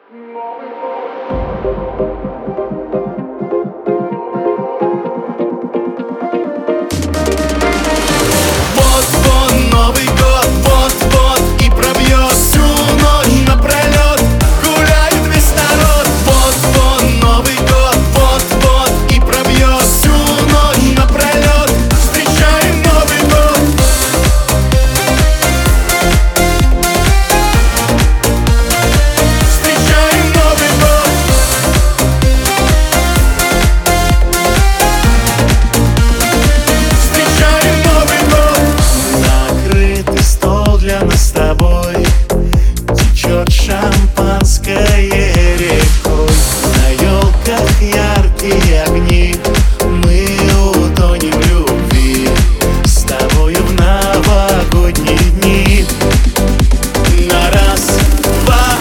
С тобой течет шампанское рекой, на елках яркие огни, мы утонем в любви с тобою в новогодние дни. На раз, два,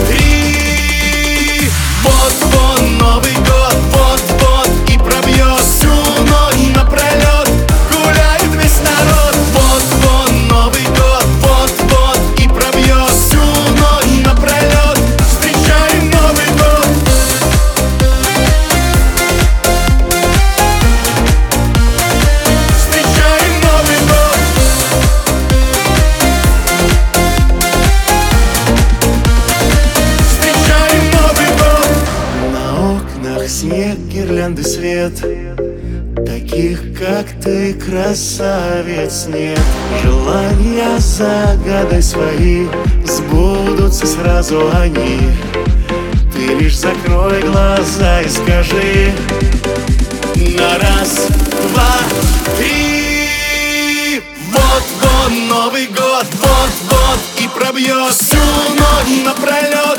три. Вот Новый год, вот и пробьет всю ночь напролет, гуляет весь народ. Вот Новый год. Снег, гирлянды, свет, таких, как ты, красавец, нет. Желания загадай свои, сбудутся сразу они. Ты лишь закрой глаза и скажи на раз, два, три. Вот Новый год, вот и пробьет всю ночь напролет.